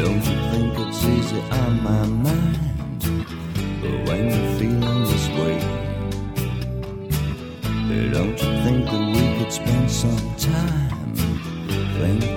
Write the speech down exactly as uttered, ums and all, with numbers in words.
Don't you think it's easy on my mind? But when you're feeling this way, don't you think that we could spend some time?